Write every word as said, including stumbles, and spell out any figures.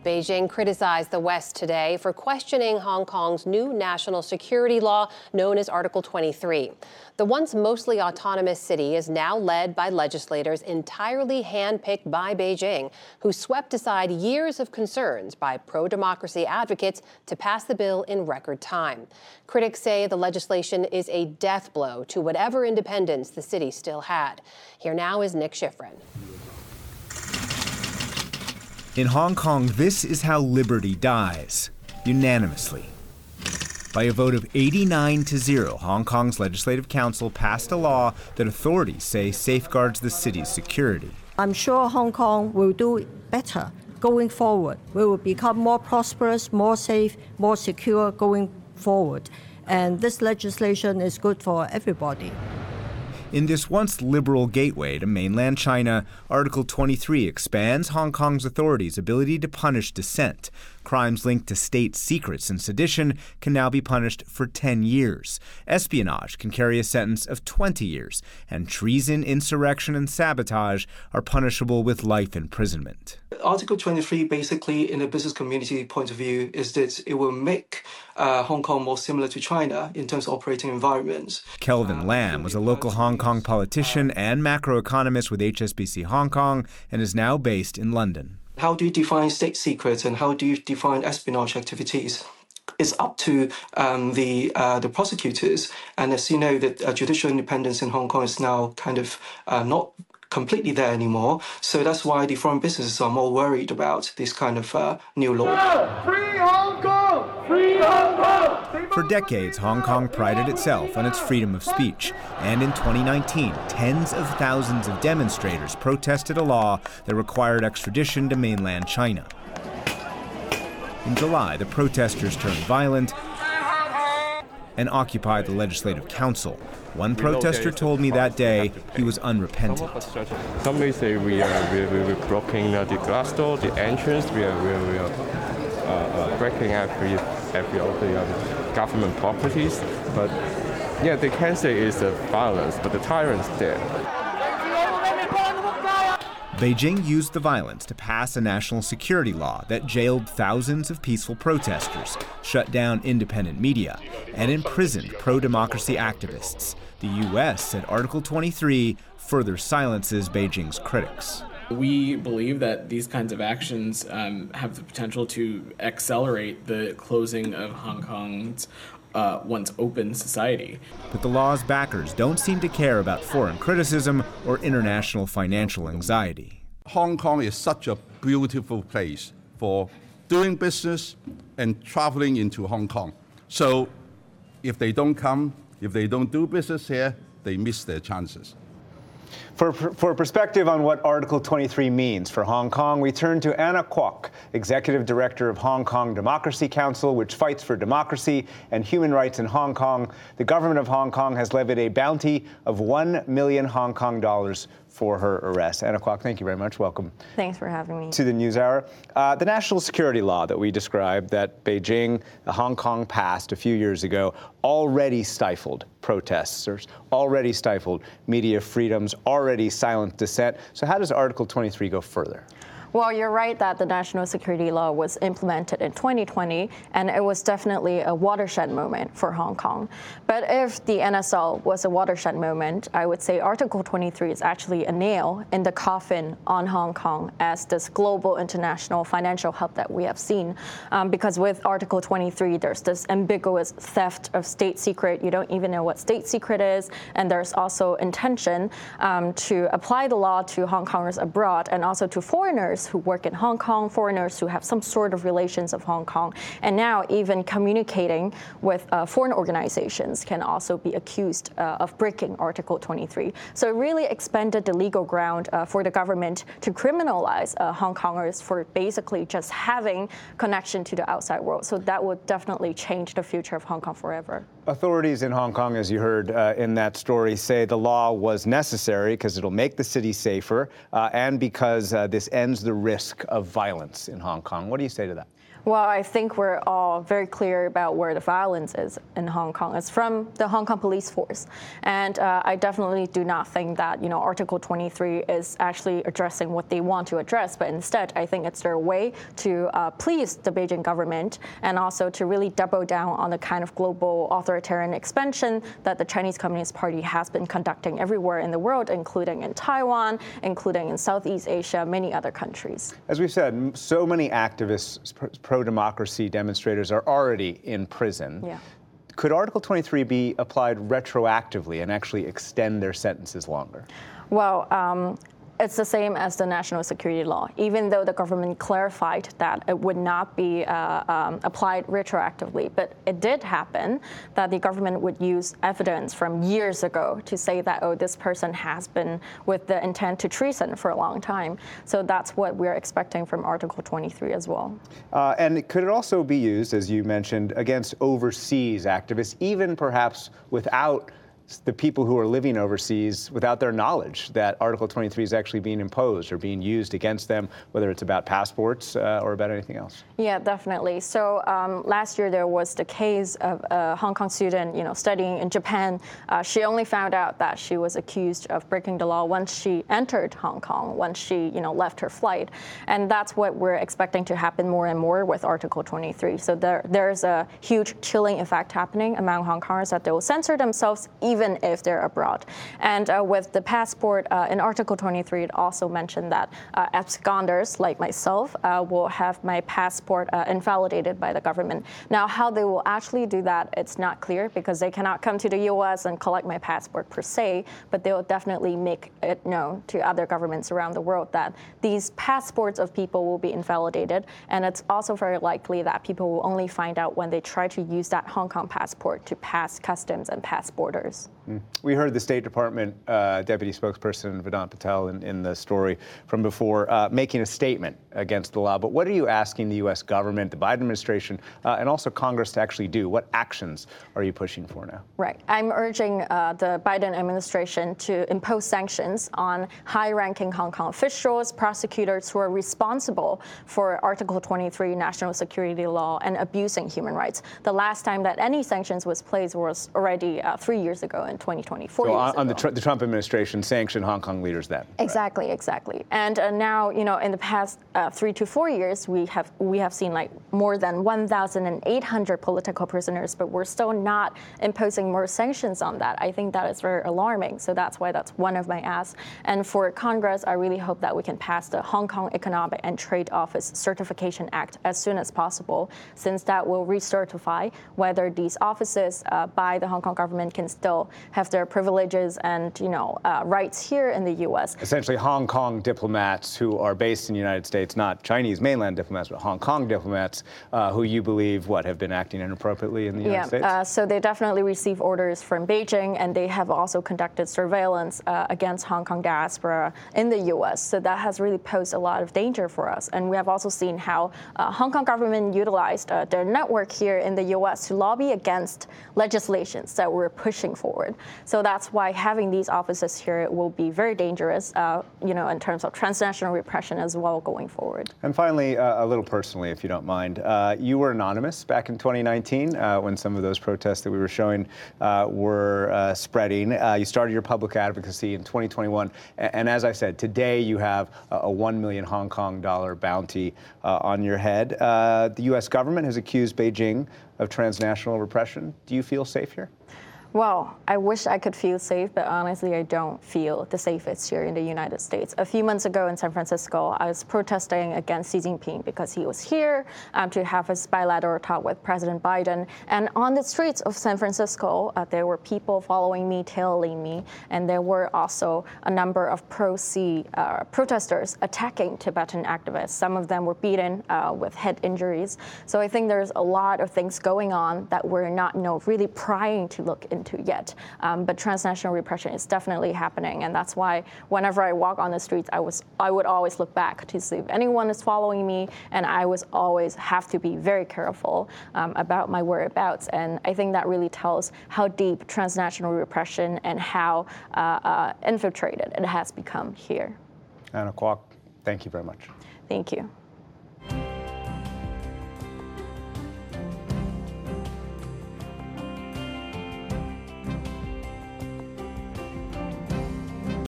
Beijing criticized the West today for questioning Hong Kong's new national security law known as Article twenty-three. The once mostly autonomous city is now led by legislators entirely handpicked by Beijing, who swept aside years of concerns by pro-democracy advocates to pass the bill in record time. Critics say the legislation is a death blow to whatever independence the city still had. Here now is Nick Schifrin. In Hong Kong, this is how liberty dies, unanimously. By a vote of eighty-nine to zero, Hong Kong's Legislative Council passed a law that authorities say safeguards the city's security. I'm sure Hong Kong will do better going forward. We will become more prosperous, more safe, more secure going forward. And this legislation is good for everybody. In this once liberal gateway to mainland China, Article twenty-three expands Hong Kong's authorities' ability to punish dissent. Crimes linked to state secrets and sedition can now be punished for ten years. Espionage can carry a sentence of twenty years, and treason, insurrection, and sabotage are punishable with life imprisonment. Article twenty-three, basically, in a business community point of view, is that it will make uh, Hong Kong more similar to China in terms of operating environments. Kelvin Lam was a local Hong Kong politician and macroeconomist with H S B C Hong Kong and is now based in London. How do you define state secrets and how do you define espionage activities? It's up to um, the uh, the prosecutors. And as you know, that uh, judicial independence in Hong Kong is now kind of uh, not completely there anymore. So that's why the foreign businesses are more worried about this kind of uh, new law. Free Hong Kong! Free Hong Kong! For decades, Hong Kong prided itself on its freedom of speech. And in twenty nineteen, tens of thousands of demonstrators protested a law that required extradition to mainland China. In July, the protesters turned violent and occupied the Legislative Council. One protester told me that day he was unrepentant. Some may say we are we, we, we're blocking uh, the glass door, the entrance. We are, we are, we are uh, uh, breaking every every of the um, government properties. But yeah, they can say it's uh, violence, but the tyrant's dead. Beijing used the violence to pass a national security law that jailed thousands of peaceful protesters, shut down independent media, and imprisoned pro-democracy activists. The U S said Article twenty-three further silences Beijing's critics. We believe that these kinds of actions um, have the potential to accelerate the closing of Hong Kong's Uh, once open society. But the law's backers don't seem to care about foreign criticism or international financial anxiety. Hong Kong is such a beautiful place for doing business and traveling into Hong Kong. So if they don't come, if they don't do business here, they miss their chances. For, for perspective on what Article twenty-three means for Hong Kong, we turn to Anna Kwok, Executive Director of Hong Kong Democracy Council, which fights for democracy and human rights in Hong Kong. The government of Hong Kong has levied a bounty of one million Hong Kong dollars for her arrest. Anna Kwok, thank you very much. Welcome. Thanks for having me. To the NewsHour. Uh, the national security law that we described that Beijing, uh, Hong Kong passed a few years ago already stifled protesters, already stifled media freedoms, already silenced dissent. So how does Article twenty-three go further? Well, you're right that the national security law was implemented in twenty twenty, and it was definitely a watershed moment for Hong Kong. But if the N S L was a watershed moment, I would say Article twenty-three is actually a nail in the coffin on Hong Kong as this global international financial hub that we have seen. Um, because with Article twenty-three, there's this ambiguous theft of state secret. You don't even know what state secret is. And there's also intention um, to apply the law to Hong Kongers abroad and also to foreigners who work in Hong Kong, foreigners who have some sort of relations of Hong Kong, and now even communicating with uh, foreign organizations can also be accused uh, of breaking Article twenty-three. So it really expanded the legal ground uh, for the government to criminalize uh, Hong Kongers for basically just having connection to the outside world. So that would definitely change the future of Hong Kong forever. Authorities in Hong Kong, as you heard uh, in that story, say the law was necessary because it'll make the city safer uh, and because uh, this ends the risk of violence in Hong Kong. What do you say to that? Well, I think we're all very clear about where the violence is in Hong Kong. It's from the Hong Kong police force. And uh, I definitely do not think that, you know, Article twenty-three is actually addressing what they want to address, but instead I think it's their way to uh, please the Beijing government and also to really double down on the kind of global authoritarian expansion that the Chinese Communist Party has been conducting everywhere in the world, including in Taiwan, including in Southeast Asia, many other countries. As we've said, so many activists, pro-democracy demonstrators are already in prison. Yeah. Could Article twenty-three be applied retroactively and actually extend their sentences longer? Well, um, it's the same as the national security law, even though the government clarified that it would not be uh, um, applied retroactively. But it did happen that the government would use evidence from years ago to say that, oh, this person has been with the intent to treason for a long time. So that's what we're expecting from Article twenty-three as well. Uh, and could it also be used, as you mentioned, against overseas activists, even perhaps without the people who are living overseas, without their knowledge that Article twenty-three is actually being imposed or being used against them, whether it's about passports uh, or about anything else? Yeah, definitely. So um, last year there was the case of a Hong Kong student, you know, studying in Japan. Uh, she only found out that she was accused of breaking the law once she entered Hong Kong, once she, you know, left her flight. And that's what we're expecting to happen more and more with Article twenty-three. So there, there's a huge chilling effect happening among Hong Kongers that they will censor themselves even if they're abroad. And uh, with the passport, uh, in Article twenty-three, it also mentioned that uh, absconders like myself uh, will have my passport uh, invalidated by the government. Now, how they will actually do that, it's not clear because they cannot come to the U S and collect my passport per se, but they will definitely make it known to other governments around the world that these passports of people will be invalidated. And it's also very likely that people will only find out when they try to use that Hong Kong passport to pass customs and pass borders. Mm. We heard the State Department uh, Deputy Spokesperson Vedant Patel in, in the story from before uh, making a statement against the law. But what are you asking the U S government, the Biden administration, uh, and also Congress to actually do? What actions are you pushing for now? Right. I'm urging uh, the Biden administration to impose sanctions on high-ranking Hong Kong officials, prosecutors who are responsible for Article twenty-three national security law and abusing human rights. The last time that any sanctions was placed was already uh, three years ago in twenty twenty-four. So on, on the, tr the Trump administration sanctioned Hong Kong leaders then? Exactly, right. exactly. And uh, now, you know, in the past uh, three to four years, we have we have seen like more than one thousand eight hundred political prisoners, but we're still not imposing more sanctions on that. I think that is very alarming. So that's why that's one of my asks. And for Congress, I really hope that we can pass the Hong Kong Economic and Trade Office Certification Act as soon as possible, since that will recertify whether these offices uh, by the Hong Kong government can still have their privileges and, you know, uh, rights here in the U S. Essentially, Hong Kong diplomats who are based in the United States, not Chinese mainland diplomats, but Hong Kong diplomats uh, who you believe, what, have been acting inappropriately in the United yeah, States? Uh, so they definitely receive orders from Beijing, and they have also conducted surveillance uh, against Hong Kong diaspora in the U S. So that has really posed a lot of danger for us. And we have also seen how uh, Hong Kong government utilized uh, their network here in the U S to lobby against legislations that we're pushing forward. So that's why having these offices here will be very dangerous, uh, you know, in terms of transnational repression as well going forward. And finally, uh, a little personally, if you don't mind, uh, you were anonymous back in twenty nineteen uh, when some of those protests that we were showing uh, were uh, spreading. Uh, you started your public advocacy in twenty twenty-one, and, and as I said, today you have a, a one million Hong Kong dollar bounty uh, on your head. Uh, the U S government has accused Beijing of transnational repression. Do you feel safe here? Well, I wish I could feel safe, but honestly, I don't feel the safest here in the United States. A few months ago in San Francisco, I was protesting against Xi Jinping because he was here um, to have his bilateral talk with President Biden. And on the streets of San Francisco, uh, there were people following me, tailing me, and there were also a number of pro-Xi uh, protesters attacking Tibetan activists. Some of them were beaten uh, with head injuries. So I think there's a lot of things going on that we're not, you know, really prying to look into yet. Um, but transnational repression is definitely happening, and that's why whenever I walk on the streets, I was I would always look back to see if anyone is following me, and I was always have to be very careful um, about my whereabouts. And I think that really tells how deep transnational repression and how uh, uh, infiltrated it has become here. Anna Kwok, thank you very much. Thank you.